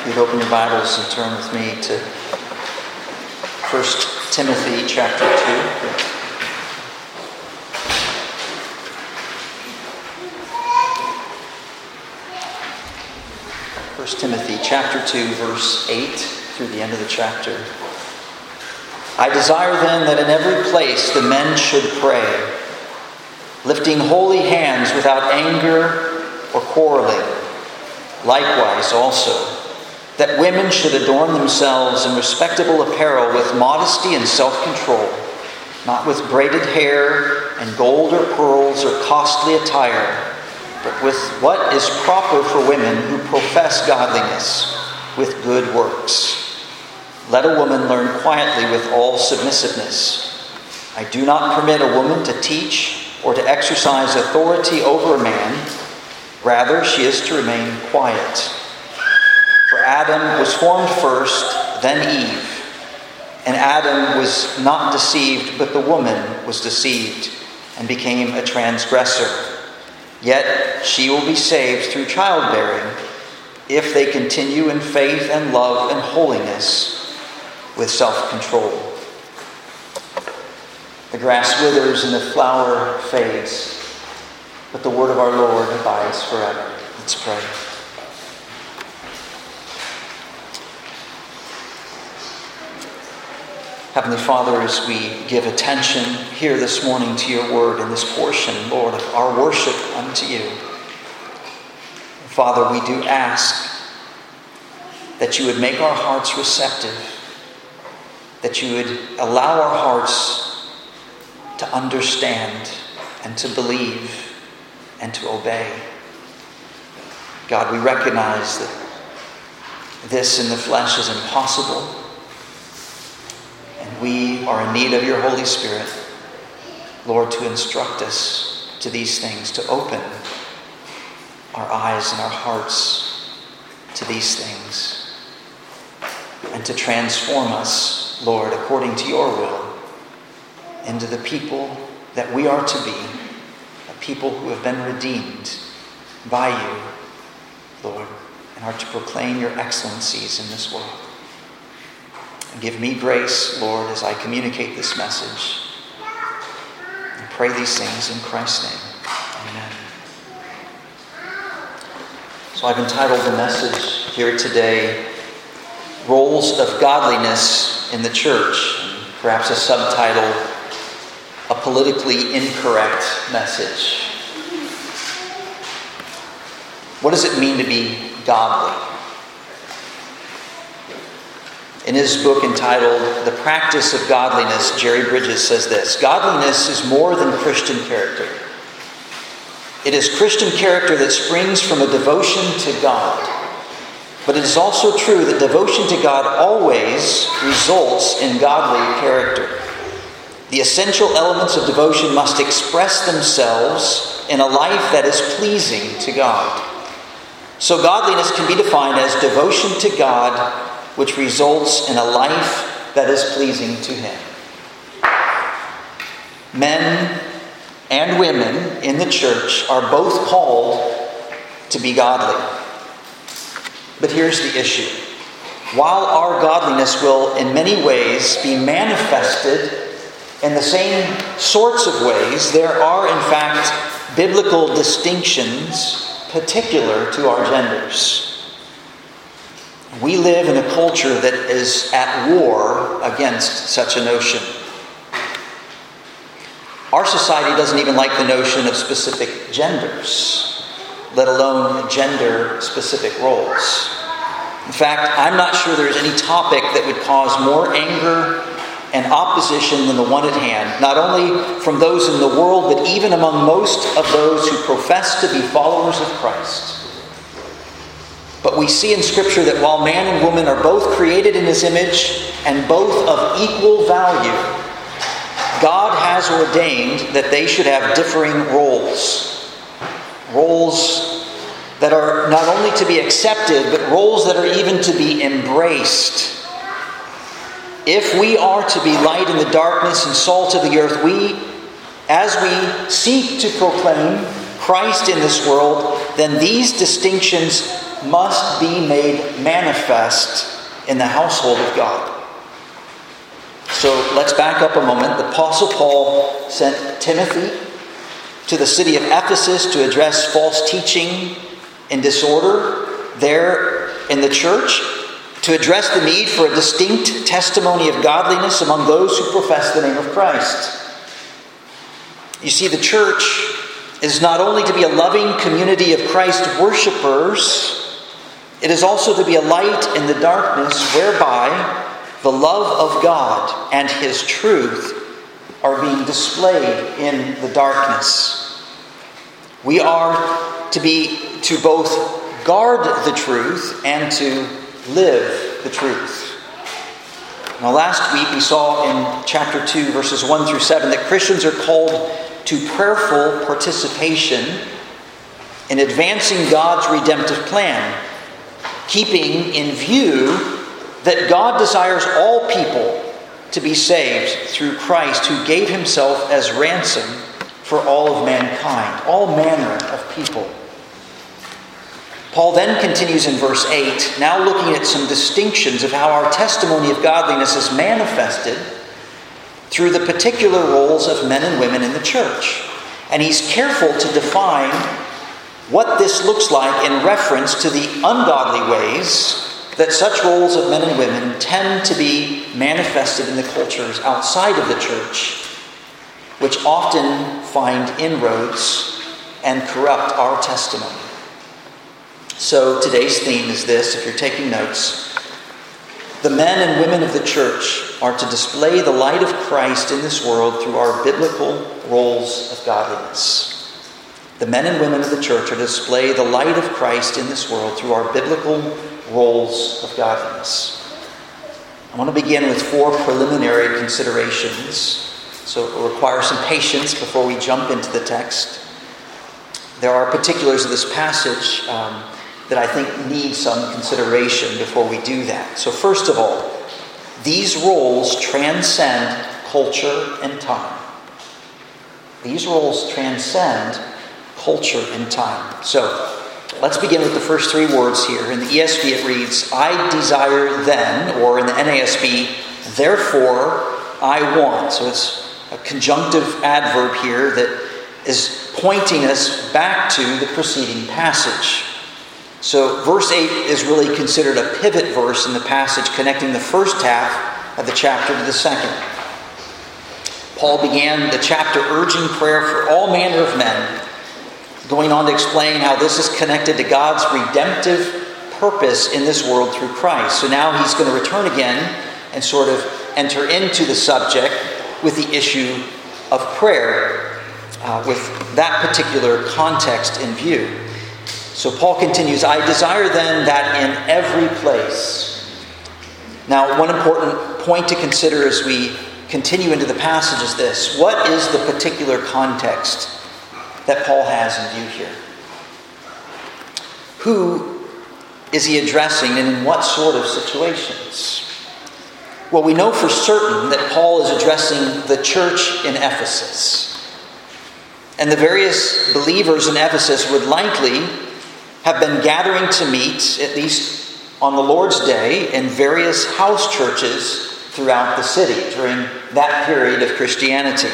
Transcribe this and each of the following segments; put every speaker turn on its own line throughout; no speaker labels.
you'd open your Bibles and turn with me to 1 Timothy chapter 2. 1 Timothy chapter 2, verse 8 through the end of the chapter. I desire then that in every place the men should pray, lifting holy hands without anger or quarreling. Likewise also, that women should adorn themselves in respectable apparel with modesty and self-control, not with braided hair and gold or pearls or costly attire, but with what is proper for women who profess godliness with good works. Let a woman learn quietly with all submissiveness. I do not permit a woman to teach or to exercise authority over a man. Rather, she is to remain quiet. For Adam was formed first, then Eve. And Adam was not deceived, but the woman was deceived and became a transgressor. Yet she will be saved through childbearing if they continue in faith and love and holiness with self-control. The grass withers and the flower fades, but the word of our Lord abides forever. Let's pray. Heavenly Father, as we give attention here this morning to your word in this portion, Lord, of our worship unto you, Father, we do ask that you would make our hearts receptive, that you would allow our hearts to understand and to believe and to obey. God, we recognize that this in the flesh is impossible, and we are in need of your Holy Spirit, Lord, to instruct us to these things, to open our eyes and our hearts to these things, and to transform us, Lord, according to your will, into the people that we are to be, a people who have been redeemed by you, Lord, and are to proclaim your excellencies in this world. And give me grace, Lord, as I communicate this message. And pray these things in Christ's name. Amen. So I've entitled the message here today, Roles of Godliness in the Church. And perhaps a subtitle, A Politically Incorrect Message. What does it mean to be godly? In his book entitled The Practice of Godliness, Jerry Bridges says this: godliness is more than Christian character. It is Christian character that springs from a devotion to God. But it is also true that devotion to God always results in godly character. The essential elements of devotion must express themselves in a life that is pleasing to God. So godliness can be defined as devotion to God, which results in a life that is pleasing to Him. Men and women in the church are both called to be godly. But here's the issue. While our godliness will in many ways be manifested in the same sorts of ways, there are in fact biblical distinctions particular to our genders. We live in a culture that is at war against such a notion. Our society doesn't even like the notion of specific genders, let alone gender-specific roles. In fact, I'm not sure there's any topic that would cause more anger and opposition than the one at hand, not only from those in the world, but even among most of those who profess to be followers of Christ. But we see in Scripture that while man and woman are both created in His image and both of equal value, God has ordained that they should have differing roles. Roles that are not only to be accepted, but roles that are even to be embraced. If we are to be light in the darkness and salt of the earth, as we seek to proclaim Christ in this world, then these distinctions must be made manifest in the household of God. So let's back up a moment. The Apostle Paul sent Timothy to the city of Ephesus to address false teaching and disorder there in the church, to address the need for a distinct testimony of godliness among those who profess the name of Christ. You see, the church is not only to be a loving community of Christ worshipers, it is also to be a light in the darkness whereby the love of God and His truth are being displayed in the darkness. We are to both guard the truth and to live the truth. Now, last week we saw in chapter 2, verses 1 through 7, that Christians are called to prayerful participation in advancing God's redemptive plan, keeping in view that God desires all people to be saved through Christ, who gave Himself as ransom for all of mankind, all manner of people. Paul then continues in verse 8, now looking at some distinctions of how our testimony of godliness is manifested through the particular roles of men and women in the church. And he's careful to define what this looks like in reference to the ungodly ways that such roles of men and women tend to be manifested in the cultures outside of the church, which often find inroads and corrupt our testimony. So today's theme is this, if you're taking notes. The men and women of the church are to display the light of Christ in this world through our biblical roles of godliness. The men and women of the church are to display the light of Christ in this world through our biblical roles of godliness. I want to begin with 4 preliminary considerations. So it will require some patience before we jump into the text. There are particulars of this passage that I think need some consideration before we do that. So first of all, these roles transcend culture and time. These roles transcend culture and time. So let's begin with the first 3 words here. In the ESV it reads, I desire then, or in the NASB, therefore I want. So it's a conjunctive adverb here that is pointing us back to the preceding passage. So verse 8 is really considered a pivot verse in the passage, connecting the first half of the chapter to the second. Paul began the chapter urging prayer for all manner of men, going on to explain how this is connected to God's redemptive purpose in this world through Christ. So now he's going to return again and sort of enter into the subject with the issue of prayer, with that particular context in view. So Paul continues, I desire then that in every place. Now, one important point to consider as we continue into the passage is this. What is the particular context that Paul has in view here? Who is he addressing and in what sort of situations? Well, we know for certain that Paul is addressing the church in Ephesus. And the various believers in Ephesus would likely have been gathering to meet, at least on the Lord's Day, in various house churches throughout the city during that period of Christianity.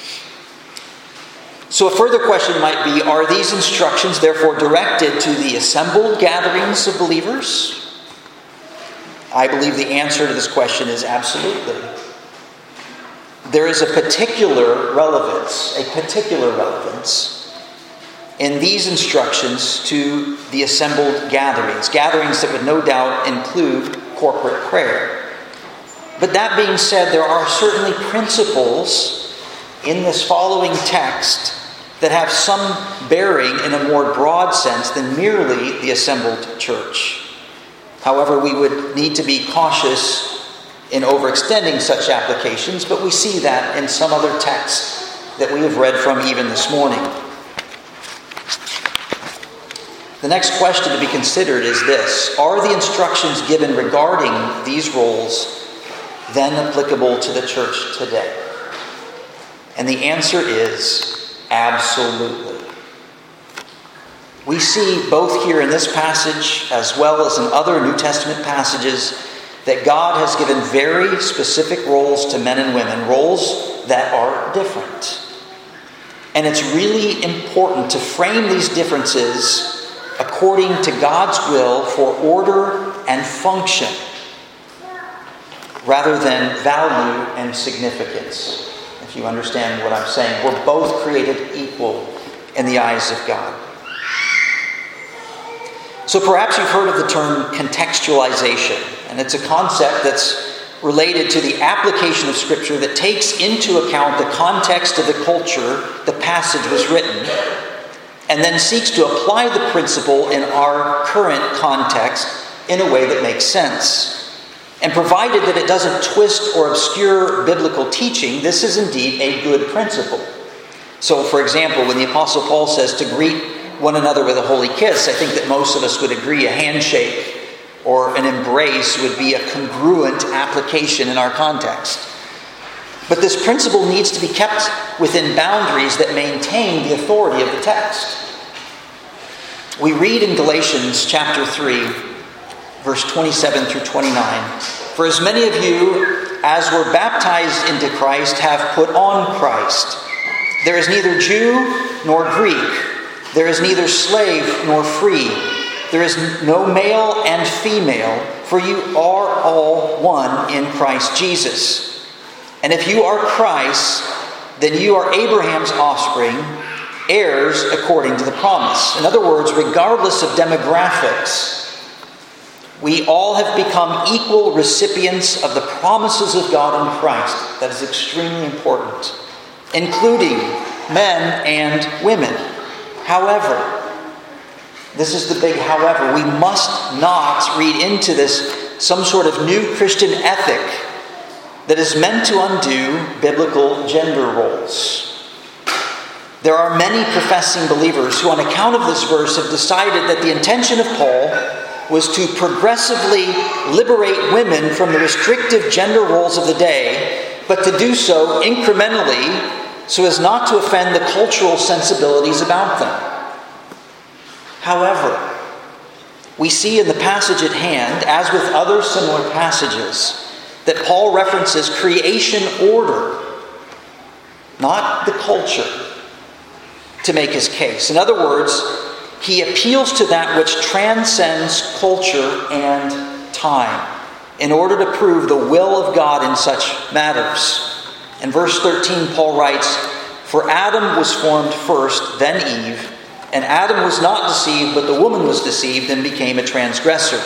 So a further question might be, are these instructions therefore directed to the assembled gatherings of believers? I believe the answer to this question is absolutely. There is a particular relevance in these instructions to the assembled gatherings that would no doubt include corporate prayer. But that being said, there are certainly principles in this following text that have some bearing in a more broad sense than merely the assembled church. However, we would need to be cautious in overextending such applications, but we see that in some other texts that we have read from even this morning. The next question to be considered is this: are the instructions given regarding these roles then applicable to the church today? And the answer is absolutely. We see both here in this passage as well as in other New Testament passages that God has given very specific roles to men and women, roles that are different. And it's really important to frame these differences according to God's will for order and function, rather than value and significance. If you understand what I'm saying, we're both created equal in the eyes of God. So perhaps you've heard of the term contextualization, and it's a concept that's related to the application of Scripture that takes into account the context of the culture the passage was written, and then seeks to apply the principle in our current context in a way that makes sense. And provided that it doesn't twist or obscure biblical teaching, this is indeed a good principle. So, for example, when the Apostle Paul says to greet one another with a holy kiss, I think that most of us would agree a handshake or an embrace would be a congruent application in our context. But this principle needs to be kept within boundaries that maintain the authority of the text. We read in Galatians chapter 3, verse 27 through 29, "For as many of you as were baptized into Christ have put on Christ. There is neither Jew nor Greek. There is neither slave nor free. There is no male and female, for you are all one in Christ Jesus. And if you are Christ, then you are Abraham's offspring, heirs according to the promise." In other words, regardless of demographics, we all have become equal recipients of the promises of God in Christ. That is extremely important, including men and women. However, this is the big however, we must not read into this some sort of new Christian ethic that is meant to undo biblical gender roles. There are many professing believers who, on account of this verse, have decided that the intention of Paul was to progressively liberate women from the restrictive gender roles of the day, but to do so incrementally so as not to offend the cultural sensibilities about them. However, we see in the passage at hand, as with other similar passages, that Paul references creation order, not the culture, to make his case. In other words, he appeals to that which transcends culture and time in order to prove the will of God in such matters. In verse 13, Paul writes, "For Adam was formed first, then Eve, and Adam was not deceived, but the woman was deceived and became a transgressor."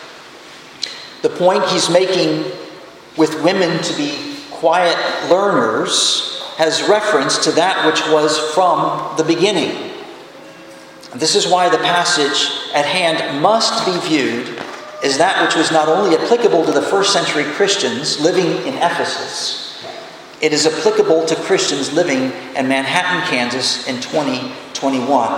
The point he's making with women to be quiet learners has reference to that which was from the beginning. This is why the passage at hand must be viewed as that which was not only applicable to the first century Christians living in Ephesus, it is applicable to Christians living in Manhattan, Kansas in 2021.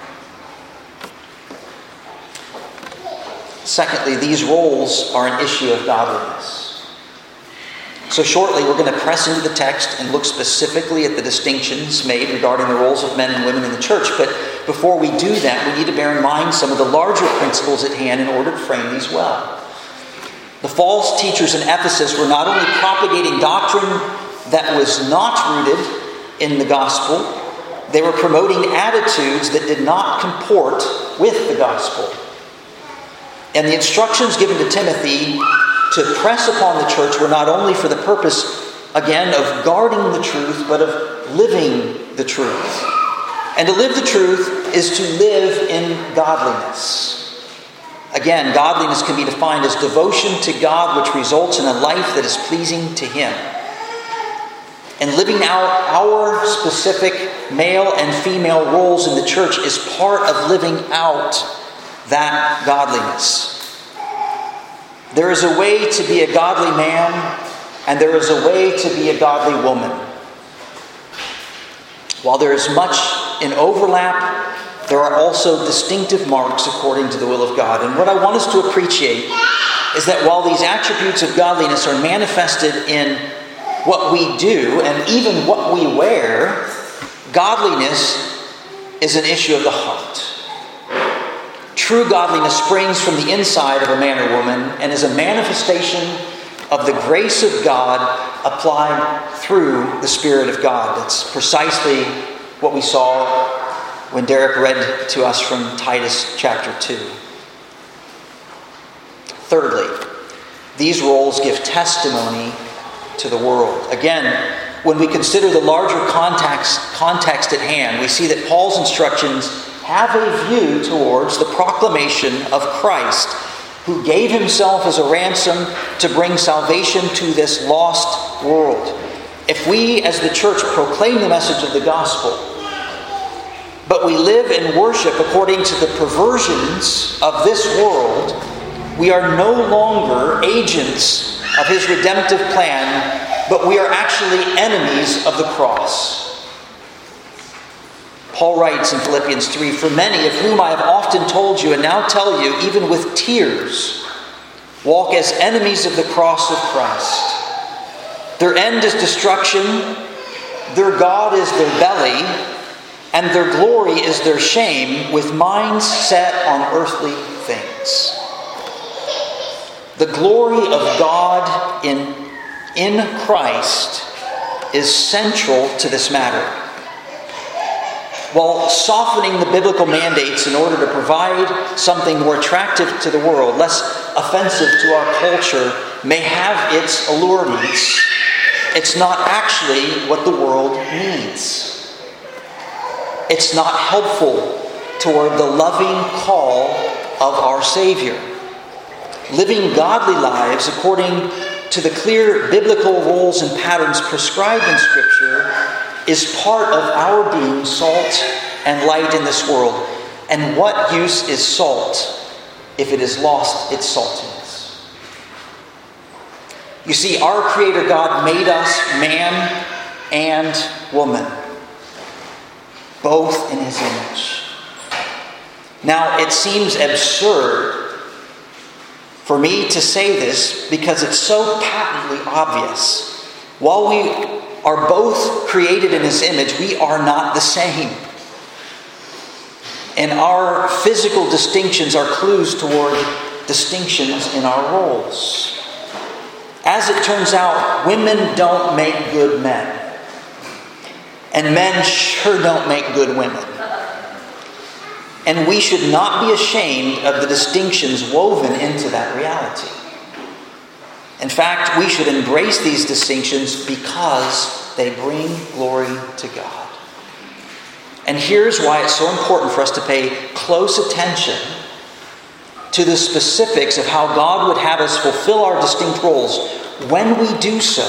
Secondly, these roles are an issue of godliness. So shortly, we're going to press into the text and look specifically at the distinctions made regarding the roles of men and women in the church. But before we do that, we need to bear in mind some of the larger principles at hand in order to frame these well. The false teachers in Ephesus were not only propagating doctrine that was not rooted in the gospel, they were promoting attitudes that did not comport with the gospel. And the instructions given to Timothy to press upon the church were not only for the purpose, again, of guarding the truth, but of living the truth. And to live the truth is to live in godliness. Again, godliness can be defined as devotion to God, which results in a life that is pleasing to Him. And living out our specific male and female roles in the church is part of living out that godliness. There is a way to be a godly man, and there is a way to be a godly woman. While there is much in overlap, there are also distinctive marks according to the will of God. And what I want us to appreciate is that while these attributes of godliness are manifested in what we do and even what we wear, godliness is an issue of the heart. True godliness springs from the inside of a man or woman and is a manifestation of the grace of God applied through the Spirit of God. That's precisely what we saw when Derek read to us from Titus chapter 2. Thirdly, these roles give testimony to the world. Again, when we consider the larger context at hand, we see that Paul's instructions have a view towards the proclamation of Christ, who gave himself as a ransom to bring salvation to this lost world. If we as the church proclaim the message of the gospel, but we live and worship according to the perversions of this world, we are no longer agents of his redemptive plan, but we are actually enemies of the cross. Paul writes in Philippians 3, "For many of whom I have often told you and now tell you, even with tears, walk as enemies of the cross of Christ. Their end is destruction, their God is their belly, and their glory is their shame, with minds set on earthly things." The glory of God in Christ is central to this matter. While softening the biblical mandates in order to provide something more attractive to the world, less offensive to our culture, may have its allurements, it's not actually what the world needs. It's not helpful toward the loving call of our Savior. Living godly lives according to the clear biblical roles and patterns prescribed in Scripture is part of our being salt and light in this world. And what use is salt if it has lost its saltiness? You see, our Creator God made us man and woman, both in His image. Now, it seems absurd for me to say this because it's so patently obvious. While we are both created in His image, we are not the same. And our physical distinctions are clues toward distinctions in our roles. As it turns out, women don't make good men. And men sure don't make good women. And we should not be ashamed of the distinctions woven into that reality. In fact, we should embrace these distinctions because they bring glory to God. And here's why it's so important for us to pay close attention to the specifics of how God would have us fulfill our distinct roles. When we do so,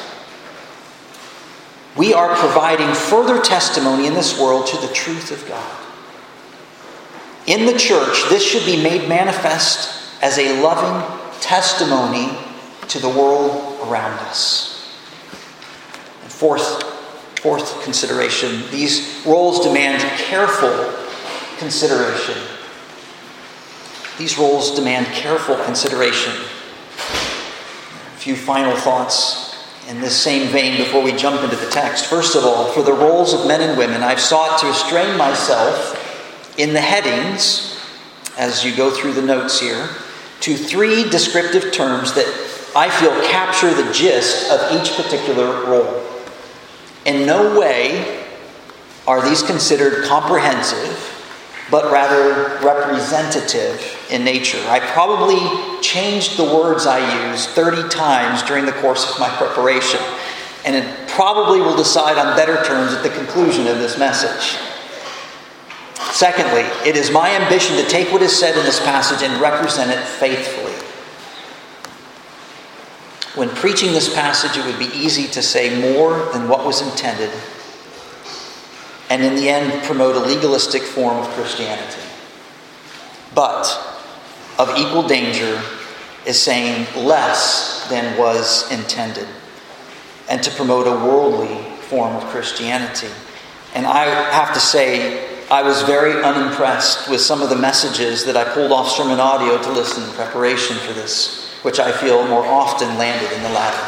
we are providing further testimony in this world to the truth of God. In the church, this should be made manifest as a loving testimony to the world around us. And fourth consideration, these roles demand careful consideration. These roles demand careful consideration. A few final thoughts in this same vein before we jump into the text. First of all, for the roles of men and women, I've sought to restrain myself in the headings, as you go through the notes here, to three descriptive terms that I feel capture the gist of each particular role. In no way are these considered comprehensive, but rather representative in nature. I probably changed the words I used 30 times during the course of my preparation, and it probably will decide on better terms at the conclusion of this message. Secondly, it is my ambition to take what is said in this passage and represent it faithfully. When preaching this passage, it would be easy to say more than what was intended, and in the end promote a legalistic form of Christianity. But of equal danger is saying less than was intended, and to promote a worldly form of Christianity. And I have to say, I was very unimpressed with some of the messages that I pulled off sermon audio to listen in preparation for this, which I feel more often landed in the latter.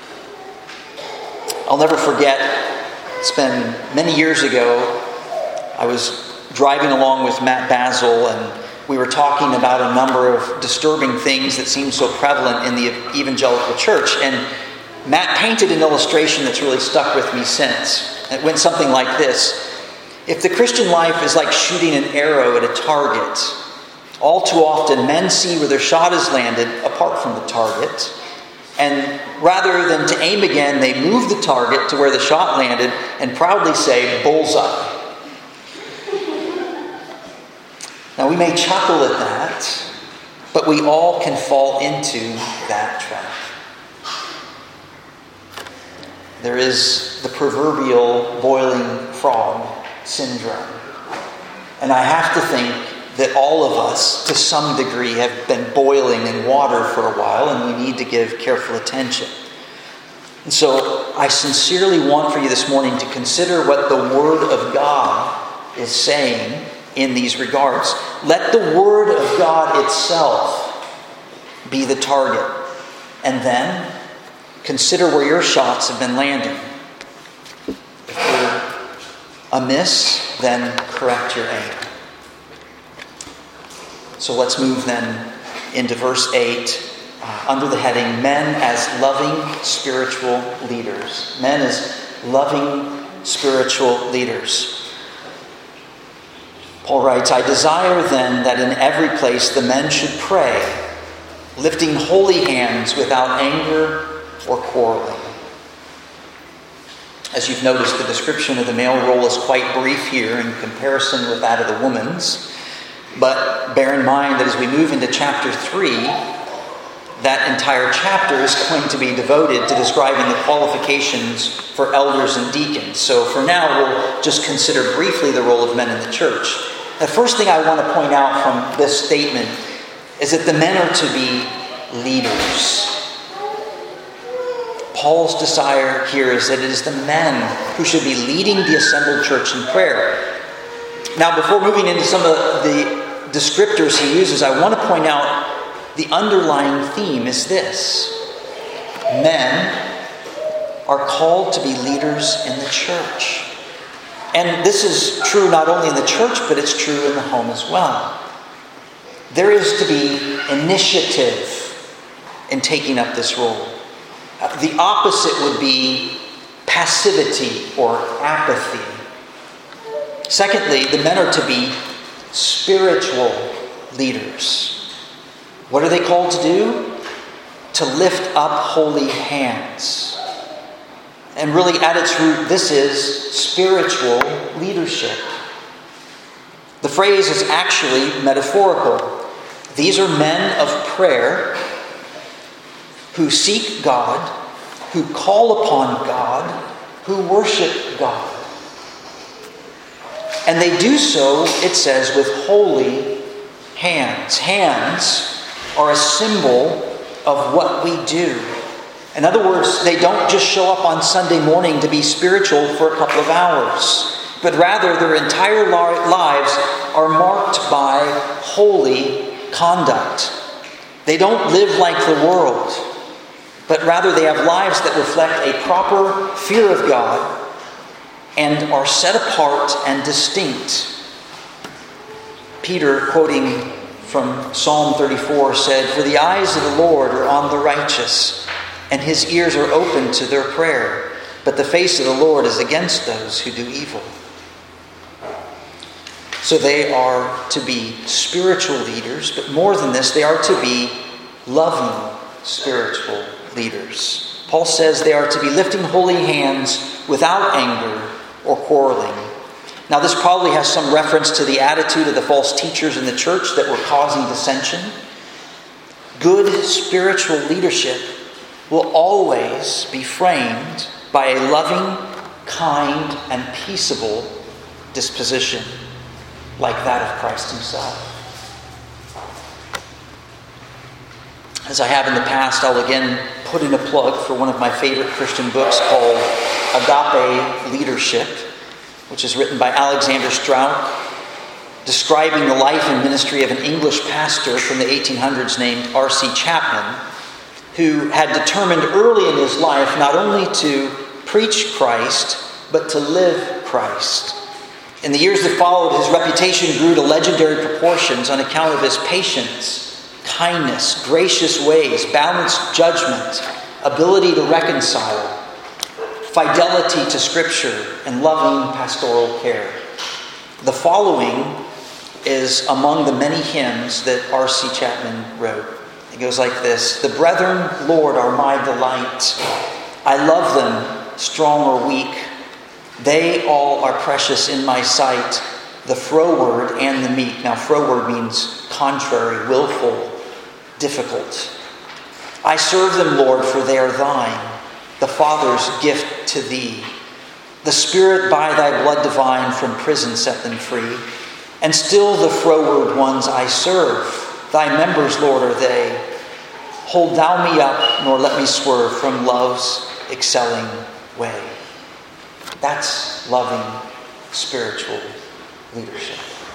I'll never forget, it's been many years ago, I was driving along with Matt Basil, and we were talking about a number of disturbing things that seem so prevalent in the evangelical church. And Matt painted an illustration that's really stuck with me since. It went something like this. If the Christian life is like shooting an arrow at a target, all too often men see where their shot has landed apart from the target. And rather than to aim again, they move the target to where the shot landed and proudly say, "Bullseye." Now we may chuckle at that, but we all can fall into that trap. There is the proverbial boiling frog syndrome. And I have to think that all of us, to some degree, have been boiling in water for a while, and we need to give careful attention. And so I sincerely want for you this morning to consider what the Word of God is saying in these regards. Let the Word of God itself be the target. And then consider where your shots have been landing. If they're amiss, then correct your aim. So let's move then into verse 8 under the heading, Men as Loving Spiritual Leaders. Men as loving spiritual leaders. Paul writes, I desire then that in every place the men should pray, lifting holy hands without anger or quarreling. As you've noticed, the description of the male role is quite brief here in comparison with that of the woman's. But bear in mind that as we move into chapter 3, that entire chapter is going to be devoted to describing the qualifications for elders and deacons. So for now, we'll just consider briefly the role of men in the church. The first thing I want to point out from this statement is that the men are to be leaders. Paul's desire here is that it is the men who should be leading the assembled church in prayer. Now, before moving into some of the descriptors he uses, I want to point out the underlying theme is this. Men are called to be leaders in the church. And this is true not only in the church, but it's true in the home as well. There is to be initiative in taking up this role. The opposite would be passivity or apathy. Secondly, the men are to be spiritual leaders. What are they called to do? To lift up holy hands. And really at its root, this is spiritual leadership. The phrase is actually metaphorical. These are men of prayer who seek God, who call upon God, who worship God. And they do so, it says, with holy hands. Hands are a symbol of what we do. In other words, they don't just show up on Sunday morning to be spiritual for a couple of hours, but rather their entire lives are marked by holy conduct. They don't live like the world, but rather they have lives that reflect a proper fear of God and are set apart and distinct. Peter, quoting from Psalm 34, said, For the eyes of the Lord are on the righteous, and his ears are open to their prayer. But the face of the Lord is against those who do evil. So they are to be spiritual leaders, but more than this, they are to be loving spiritual leaders. Paul says they are to be lifting holy hands without anger or quarreling. Now, this probably has some reference to the attitude of the false teachers in the church that were causing dissension. Good spiritual leadership will always be framed by a loving, kind, and peaceable disposition, like that of Christ himself. As I have in the past, I'll again put in a plug for one of my favorite Christian books called Agape Leadership, which is written by Alexander Strout, describing the life and ministry of an English pastor from the 1800s named R.C. Chapman, who had determined early in his life not only to preach Christ, but to live Christ. In the years that followed, his reputation grew to legendary proportions on account of his patience, kindness, gracious ways, balanced judgment, ability to reconcile, fidelity to Scripture, and loving pastoral care. The following is among the many hymns that R.C. Chapman wrote. It goes like this: "The brethren, Lord, are my delight. I love them, strong or weak. They all are precious in my sight, the froward and the meek." Now, froward means contrary, willful, difficult. "I serve them, Lord, for they are thine, the Father's gift to thee. The Spirit by thy blood divine from prison set them free. And still the froward ones I serve. Thy members, Lord, are they. Hold thou me up, nor let me swerve from love's excelling way." That's loving spiritual leadership.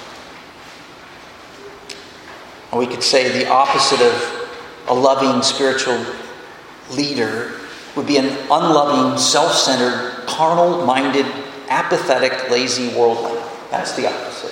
Or we could say the opposite of a loving spiritual leader would be an unloving, self-centered, carnal-minded, apathetic, lazy worldling. That's the opposite.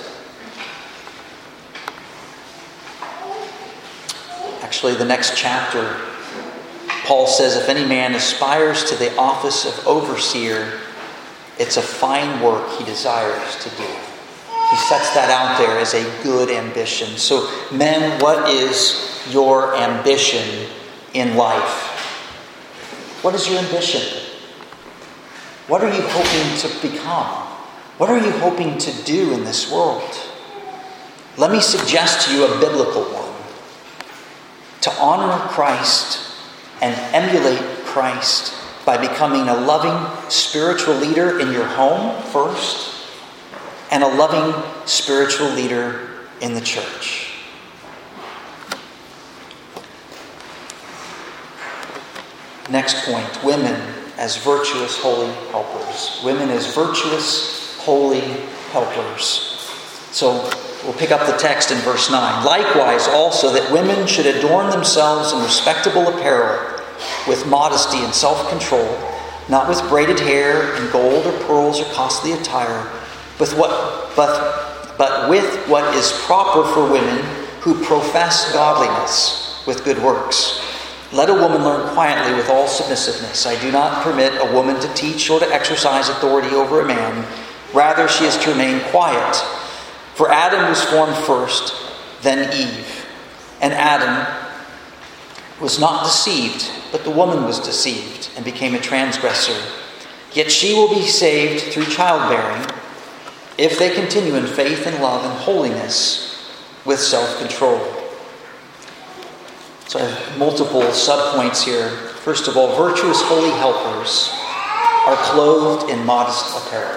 Actually, the next chapter, Paul says, if any man aspires to the office of overseer, it's a fine work he desires to do. He sets that out there as a good ambition. So, men, what is your ambition in life? What is your ambition? What are you hoping to become? What are you hoping to do in this world? Let me suggest to you a biblical one. To honor Christ and emulate Christ by becoming a loving spiritual leader in your home first, and a loving spiritual leader in the church. Next point, women as virtuous, holy helpers. Women as virtuous, holy helpers. So we'll pick up the text in verse 9. "Likewise also that women should adorn themselves in respectable apparel, with modesty and self-control, not with braided hair and gold or pearls or costly attire, but with what is proper for women who profess godliness with good works. Let a woman learn quietly with all submissiveness. I do not permit a woman to teach or to exercise authority over a man. Rather, she is to remain quiet. For Adam was formed first, then Eve. And Adam was not deceived, but the woman was deceived and became a transgressor. Yet she will be saved through childbearing, if they continue in faith and love and holiness with self-control." So I have multiple subpoints here. First of all, virtuous holy helpers are clothed in modest apparel.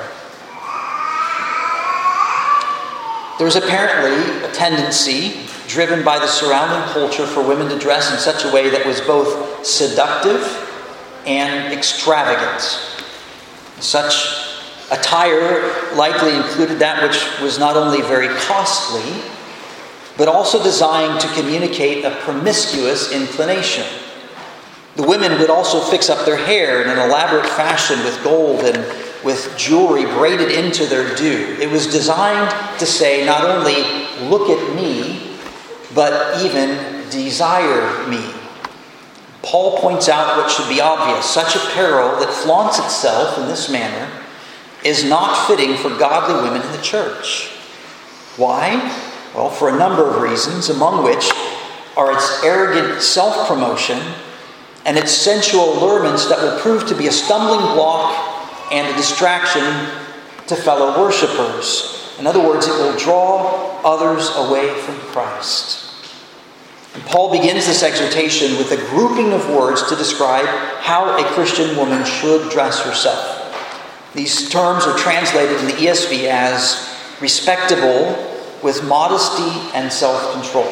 There's apparently a tendency, driven by the surrounding culture, for women to dress in such a way that was both seductive and extravagant. Such attire likely included that which was not only very costly, but also designed to communicate a promiscuous inclination. The women would also fix up their hair in an elaborate fashion with gold and with jewelry braided into their due. It was designed to say not only, "Look at me," but even "desire me." Paul points out what should be obvious. Such apparel that flaunts itself in this manner is not fitting for godly women in the church. Why? Well, for a number of reasons, among which are its arrogant self-promotion and its sensual allurements that will prove to be a stumbling block and a distraction to fellow worshipers. In other words, it will draw others away from Christ. And Paul begins this exhortation with a grouping of words to describe how a Christian woman should dress herself. These terms are translated in the ESV as respectable, with modesty and self-control.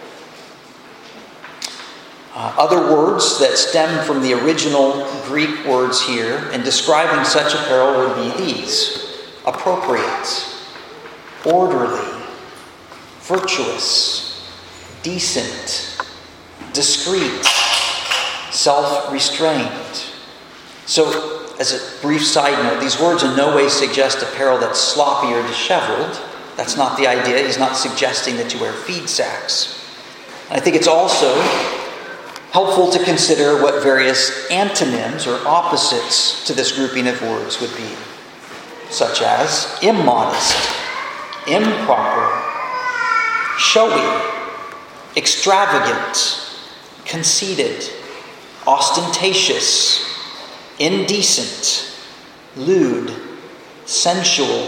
Other words that stem from the original Greek words here in describing such apparel would be these: appropriate, orderly, virtuous, decent, discreet, self-restrained. So as a brief side note, these words in no way suggest apparel that's sloppy or disheveled. That's not the idea. He's not suggesting that you wear feed sacks. I think it's also helpful to consider what various antonyms or opposites to this grouping of words would be, such as immodest, improper, showy, extravagant, conceited, ostentatious, indecent, lewd, sensual,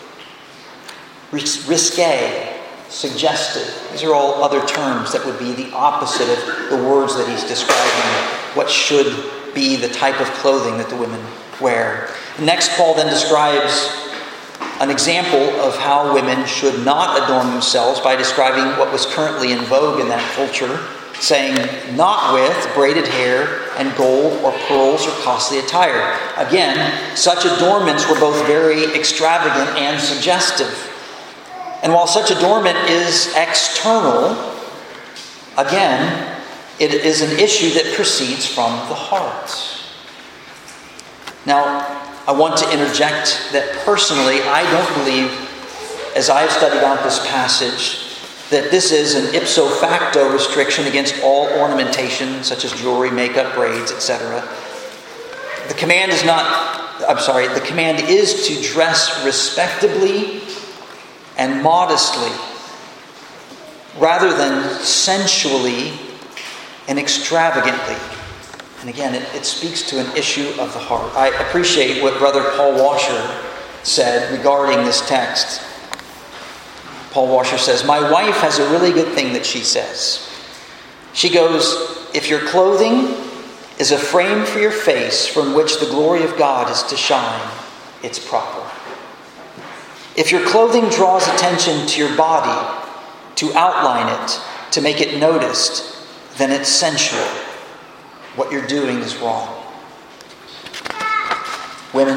risque, suggestive. These are all other terms that would be the opposite of the words that he's describing, what should be the type of clothing that the women wear. Next, Paul then describes an example of how women should not adorn themselves by describing what was currently in vogue in that culture, saying, not with braided hair and gold or pearls or costly attire. Again, such adornments were both very extravagant and suggestive. And while such adornment is external, again, it is an issue that proceeds from the heart. Now, I want to interject that personally, I don't believe, as I've studied out this passage, that this is an ipso facto restriction against all ornamentation, such as jewelry, makeup, braids, etc. The command is to dress respectably and modestly, rather than sensually and extravagantly. And again, it speaks to an issue of the heart. I appreciate what Brother Paul Washer said regarding this text. Paul Washer says, "My wife has a really good thing that she says. She goes, if your clothing is a frame for your face from which the glory of God is to shine, it's proper. If your clothing draws attention to your body, to outline it, to make it noticed, then it's sensual. What you're doing is wrong." Women,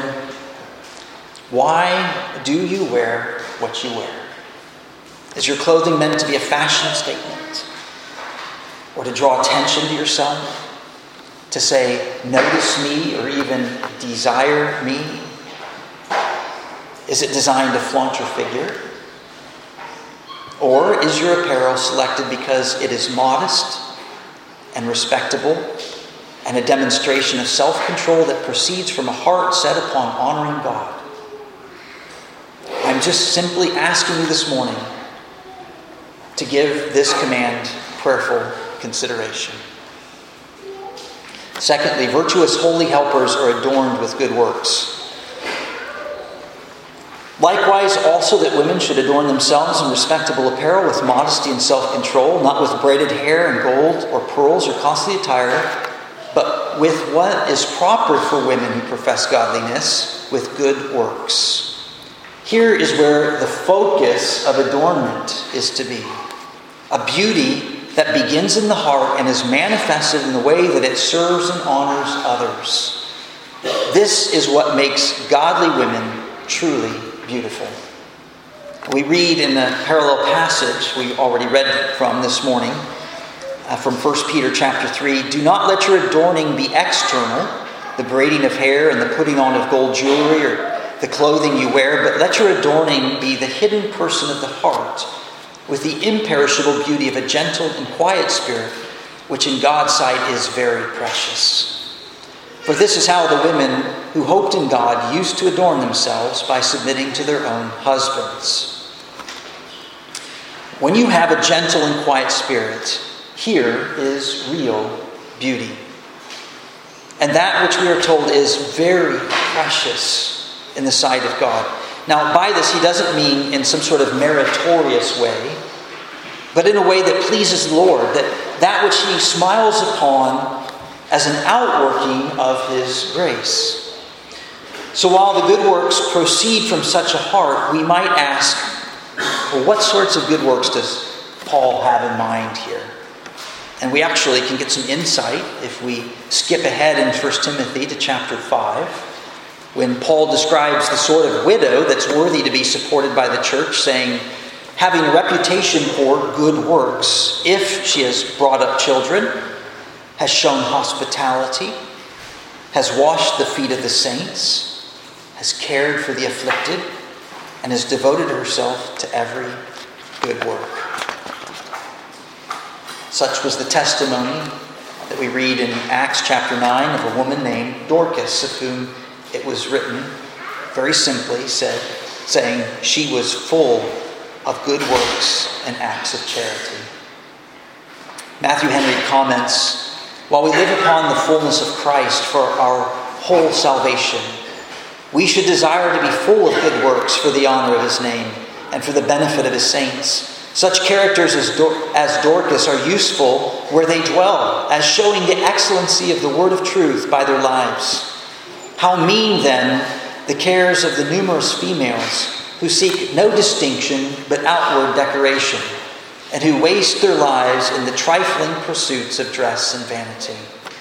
why do you wear what you wear? Is your clothing meant to be a fashion statement? Or to draw attention to yourself? To say, notice me, or even desire me? Is it designed to flaunt your figure? Or is your apparel selected because it is modest and respectable and a demonstration of self-control that proceeds from a heart set upon honoring God? I'm just simply asking you this morning to give this command prayerful consideration. Secondly, virtuous holy helpers are adorned with good works. Likewise, also that women should adorn themselves in respectable apparel with modesty and self-control, not with braided hair and gold or pearls or costly attire, but with what is proper for women who profess godliness, with good works. Here is where the focus of adornment is to be. A beauty that begins in the heart and is manifested in the way that it serves and honors others. This is what makes godly women truly beautiful. We read in the parallel passage we already read from this morning, from 1 Peter chapter 3, "Do not let your adorning be external, the braiding of hair and the putting on of gold jewelry or the clothing you wear, but let your adorning be the hidden person of the heart, with the imperishable beauty of a gentle and quiet spirit, which in God's sight is very precious. For this is how the women who hoped in God used to adorn themselves, by submitting to their own husbands." When you have a gentle and quiet spirit, here is real beauty. And that which we are told is very precious in the sight of God. Now, by this, he doesn't mean in some sort of meritorious way, but in a way that pleases the Lord, that which he smiles upon as an outworking of his grace. So while the good works proceed from such a heart, we might ask, well, what sorts of good works does Paul have in mind here? And we actually can get some insight if we skip ahead in 1 Timothy to chapter 5, when Paul describes the sort of widow that's worthy to be supported by the church, saying, having a reputation for good works, if she has brought up children, has shown hospitality, has washed the feet of the saints, has cared for the afflicted, and has devoted herself to every good work. Such was the testimony that we read in Acts chapter 9 of a woman named Dorcas, of whom it was written very simply, saying she was full of good works and acts of charity. Matthew Henry comments, while we live upon the fullness of Christ for our whole salvation, we should desire to be full of good works for the honor of his name and for the benefit of his saints. Such characters as Dorcas are useful where they dwell, as showing the excellency of the word of truth by their lives. How mean, then, the cares of the numerous females who seek no distinction but outward decoration, and who waste their lives in the trifling pursuits of dress and vanity.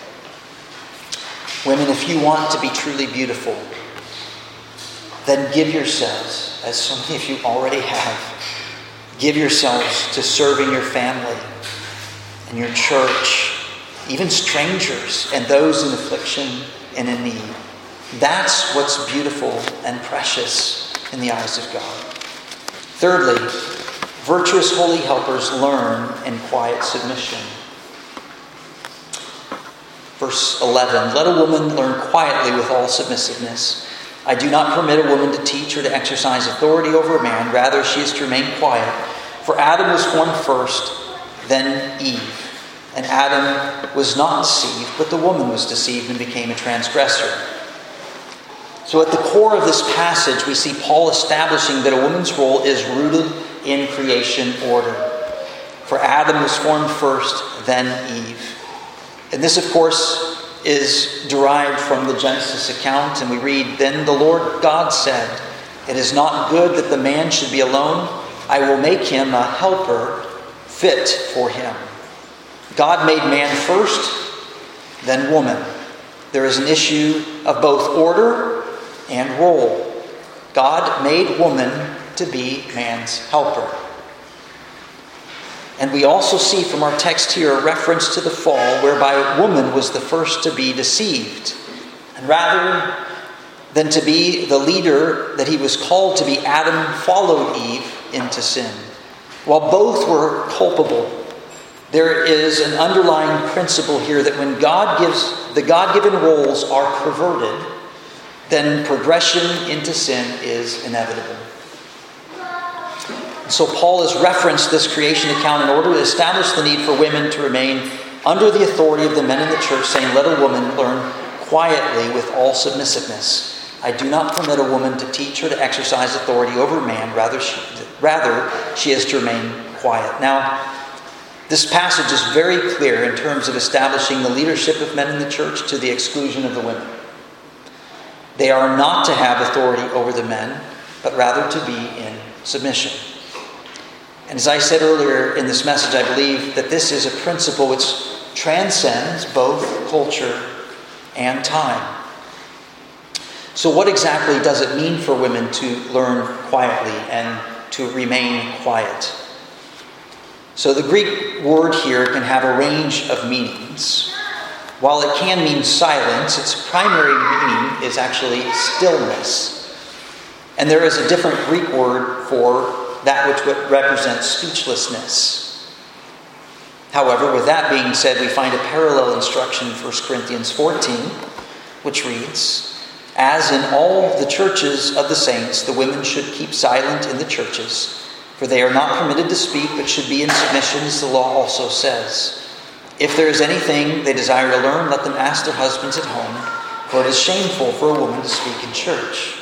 Women, if you want to be truly beautiful, then give yourselves, as so many of you already have, give yourselves to serving your family and your church, even strangers and those in affliction and in need. That's what's beautiful and precious in the eyes of God. Thirdly, virtuous holy helpers learn in quiet submission. Verse 11, let a woman learn quietly with all submissiveness. I do not permit a woman to teach or to exercise authority over a man. Rather, she is to remain quiet. For Adam was formed first, then Eve. And Adam was not deceived, but the woman was deceived and became a transgressor. So at the core of this passage, we see Paul establishing that a woman's role is rooted in creation order. For Adam was formed first, then Eve. And this, of course, is derived from the Genesis account, and we read, then the Lord God said, it is not good that the man should be alone. I will make him a helper fit for him. God made man first, then woman. There is an issue of both order and role. God made woman to be man's helper. And we also see from our text here a reference to the fall, whereby woman was the first to be deceived. And rather than to be the leader that he was called to be, Adam followed Eve into sin. While both were culpable, there is an underlying principle here that when the God-given roles are perverted, then progression into sin is inevitable. So Paul has referenced this creation account in order to establish the need for women to remain under the authority of the men in the church, saying, let a woman learn quietly with all submissiveness. I do not permit a woman to teach or to exercise authority over a man. Rather, she is to remain quiet. Now, this passage is very clear in terms of establishing the leadership of men in the church to the exclusion of the women. They are not to have authority over the men, but rather to be in submission. And as I said earlier in this message, I believe that this is a principle which transcends both culture and time. So what exactly does it mean for women to learn quietly and to remain quiet? So the Greek word here can have a range of meanings. While it can mean silence, its primary meaning is actually stillness. And there is a different Greek word for that which represents speechlessness. However, with that being said, we find a parallel instruction in 1 Corinthians 14, which reads, as in all the churches of the saints, the women should keep silent in the churches, for they are not permitted to speak, but should be in submission, as the law also says. If there is anything they desire to learn, let them ask their husbands at home, for it is shameful for a woman to speak in church.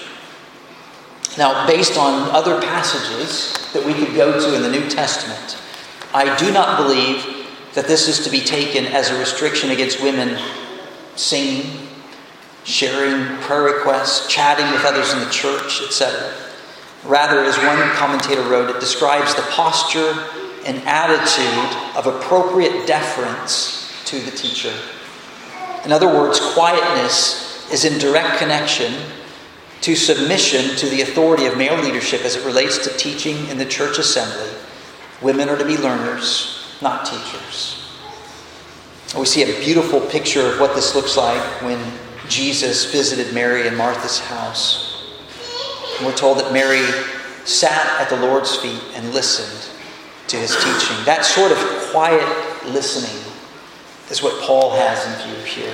Now, based on other passages that we could go to in the New Testament, I do not believe that this is to be taken as a restriction against women singing, sharing prayer requests, chatting with others in the church, etc. Rather, as one commentator wrote, it describes the posture and attitude of appropriate deference to the teacher. In other words, quietness is in direct connection to submission to the authority of male leadership as it relates to teaching in the church assembly. Women are to be learners, not teachers. We see a beautiful picture of what this looks like when Jesus visited Mary and Martha's house. And we're told that Mary sat at the Lord's feet and listened to his teaching. That sort of quiet listening is what Paul has in view here.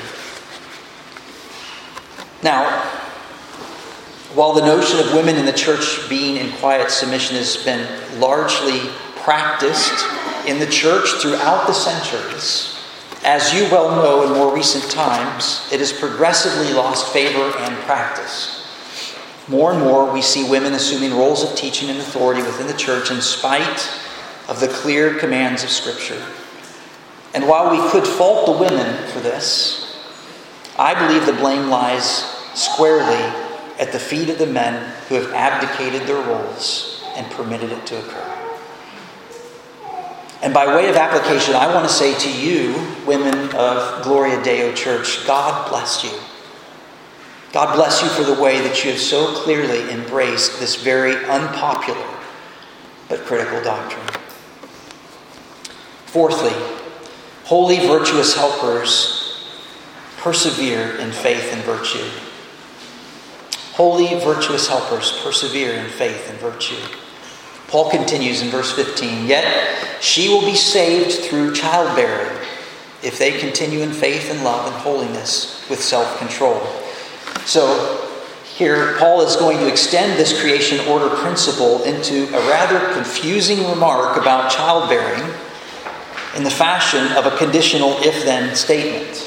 Now, while the notion of women in the church being in quiet submission has been largely practiced in the church throughout the centuries, as you well know in more recent times, it has progressively lost favor and practice. More and more we see women assuming roles of teaching and authority within the church in spite of the clear commands of Scripture. And while we could fault the women for this, I believe the blame lies squarely at the feet of the men who have abdicated their roles and permitted it to occur. And by way of application, I want to say to you, women of Gloria Deo Church, God bless you. God bless you for the way that you have so clearly embraced this very unpopular but critical doctrine. Fourthly, holy, virtuous helpers persevere in faith and virtue. Holy, virtuous helpers persevere in faith and virtue. Paul continues in verse 15, "Yet she will be saved through childbearing, if they continue in faith and love and holiness with self-control." So here, Paul is going to extend this creation order principle into a rather confusing remark about childbearing in the fashion of a conditional if-then statement.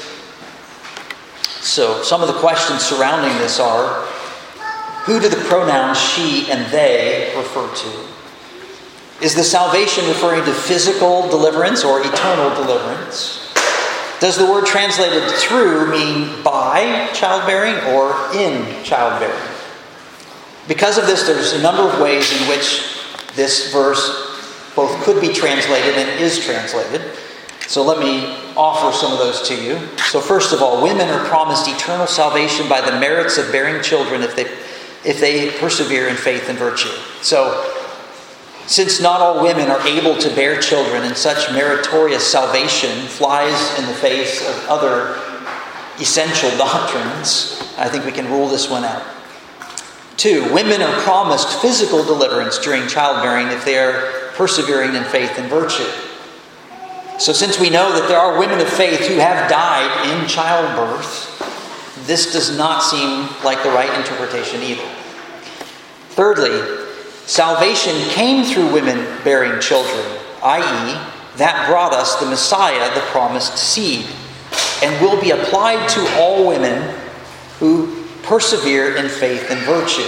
So some of the questions surrounding this are, who do the pronouns she and they refer to? Is the salvation referring to physical deliverance or eternal deliverance? Does the word translated through mean by childbearing or in childbearing? Because of this, there's a number of ways in which this verse both could be translated and is translated. So let me offer some of those to you. So first of all, women are promised eternal salvation by the merits of bearing children if they persevere in faith and virtue. So since not all women are able to bear children, and such meritorious salvation flies in the face of other essential doctrines, I think we can rule this one out. 2, women are promised physical deliverance during childbearing if they are persevering in faith and virtue. So since we know that there are women of faith who have died in childbirth, this does not seem like the right interpretation either. Thirdly, salvation came through women bearing children, i.e., that brought us the Messiah, the promised seed, and will be applied to all women who persevere in faith and virtue.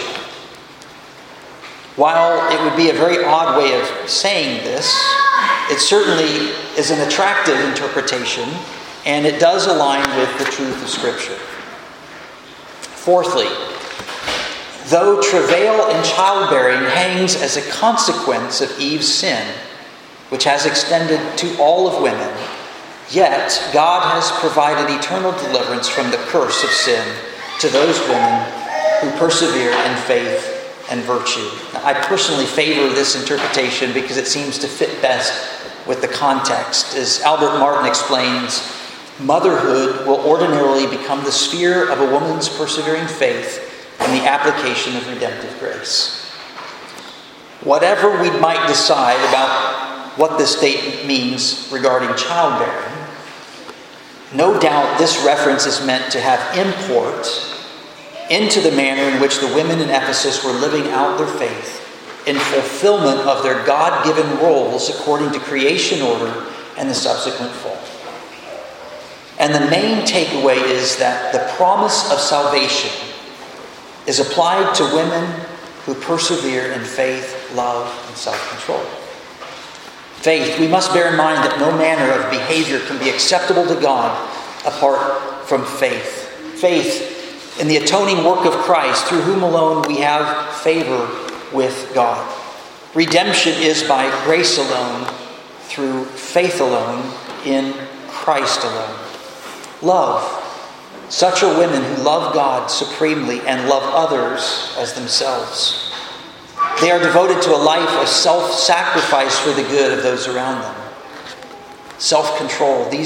While it would be a very odd way of saying this, it certainly is an attractive interpretation, and it does align with the truth of Scripture. Fourthly, though travail in childbearing hangs as a consequence of Eve's sin, which has extended to all of women, yet God has provided eternal deliverance from the curse of sin to those women who persevere in faith and virtue. Now, I personally favor this interpretation because it seems to fit best with the context. As Albert Martin explains, motherhood will ordinarily become the sphere of a woman's persevering faith and the application of redemptive grace. Whatever we might decide about what this statement means regarding childbearing, no doubt this reference is meant to have import into the manner in which the women in Ephesus were living out their faith in fulfillment of their God-given roles according to creation order and the subsequent fall. And the main takeaway is that the promise of salvation is applied to women who persevere in faith, love, and self-control. Faith, we must bear in mind that no manner of behavior can be acceptable to God apart from faith. Faith in the atoning work of Christ, through whom alone we have favor with God. Redemption is by grace alone, through faith alone, in Christ alone. Love. Such are women who love God supremely and love others as themselves. They are devoted to a life of self-sacrifice for the good of those around them. Self-control. These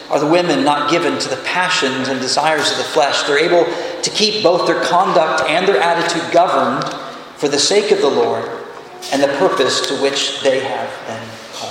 are the women not given to the passions and desires of the flesh. They're able to keep both their conduct and their attitude governed for the sake of the Lord and the purpose to which they have been called.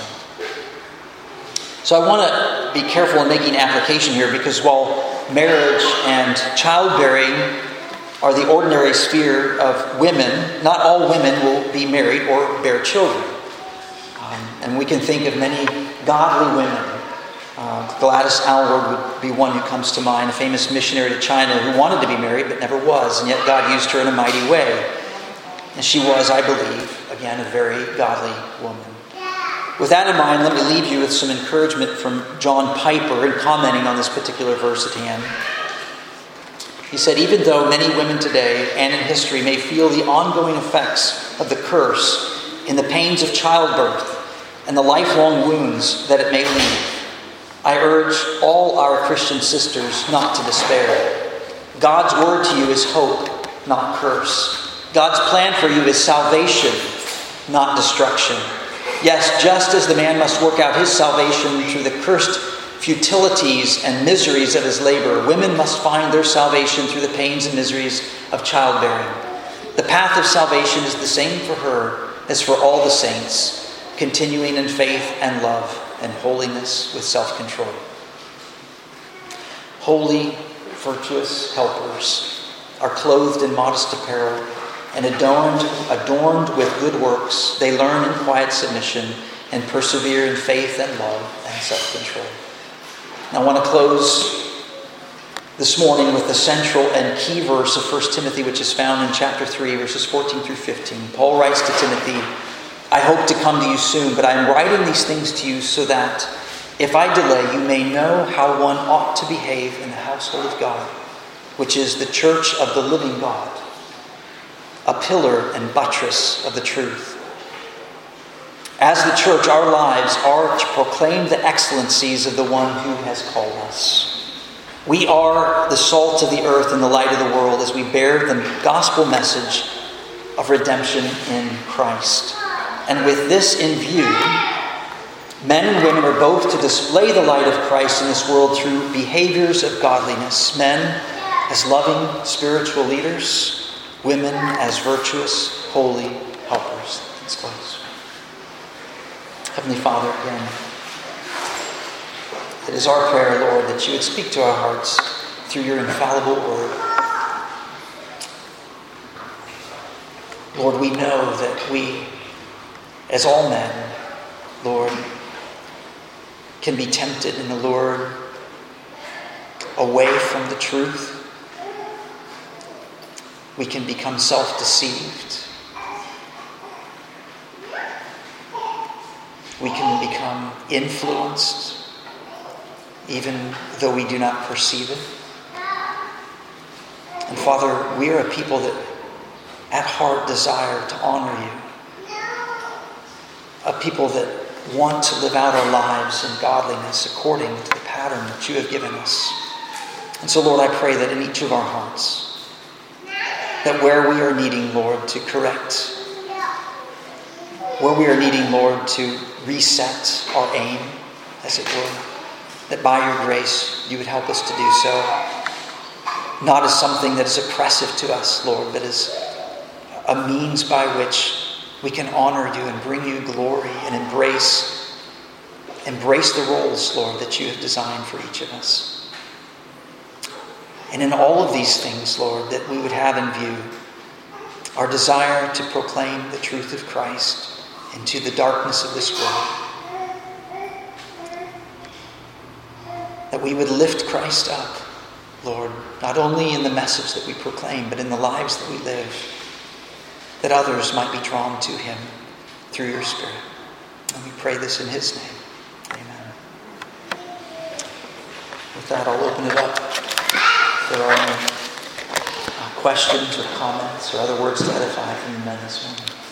So I want to be careful in making application here, because while marriage and childbearing are the ordinary sphere of women, not all women will be married or bear children. And we can think of many godly women. Gladys Aylward would be one who comes to mind, a famous missionary to China who wanted to be married but never was, and yet God used her in a mighty way. And she was, I believe, again, a very godly woman. With that in mind, let me leave you with some encouragement from John Piper in commenting on this particular verse at hand. He said, even though many women today and in history may feel the ongoing effects of the curse in the pains of childbirth and the lifelong wounds that it may leave, I urge all our Christian sisters not to despair. God's word to you is hope, not curse. God's plan for you is salvation, not destruction. Yes, just as the man must work out his salvation through the cursed futilities and miseries of his labor, women must find their salvation through the pains and miseries of childbearing. The path of salvation is the same for her as for all the saints, continuing in faith and love and holiness with self-control. Holy, virtuous helpers are clothed in modest apparel and adorned with good works. They learn in quiet submission and persevere in faith and love and self-control. Now, I want to close this morning with the central and key verse of 1 Timothy, which is found in chapter 3, verses 14 through 15. Paul writes to Timothy, I hope to come to you soon, but I am writing these things to you so that, if I delay, you may know how one ought to behave in the household of God, which is the church of the living God, a pillar and buttress of the truth. As the church, our lives are to proclaim the excellencies of the one who has called us. We are the salt of the earth and the light of the world as we bear the gospel message of redemption in Christ. And with this in view, men and women are both to display the light of Christ in this world through behaviors of godliness. Men as loving spiritual leaders, women as virtuous, holy helpers. Let's close. Heavenly Father, again, it is our prayer, Lord, that you would speak to our hearts through your infallible word. Lord, we know that we, as all men, Lord, can be tempted and allured away from the truth. We can become self-deceived. We can become influenced, even though we do not perceive it. And Father, we are a people that at heart desire to honor you. A people that want to live out our lives in godliness according to the pattern that you have given us. And so, Lord, I pray that in each of our hearts, that where we are needing, Lord, to correct, where we are needing, Lord, to reset our aim, as it were, that by your grace you would help us to do so, not as something that is oppressive to us, Lord, but as a means by which we can honor you and bring you glory and embrace the roles, Lord, that you have designed for each of us. And in all of these things, Lord, that we would have in view our desire to proclaim the truth of Christ into the darkness of this world. That we would lift Christ up, Lord, not only in the message that we proclaim, but in the lives that we live, that others might be drawn to him through your Spirit. And we pray this in his name. Amen. With that, I'll open it up. If there are any questions or comments or other words to edify from the men this morning.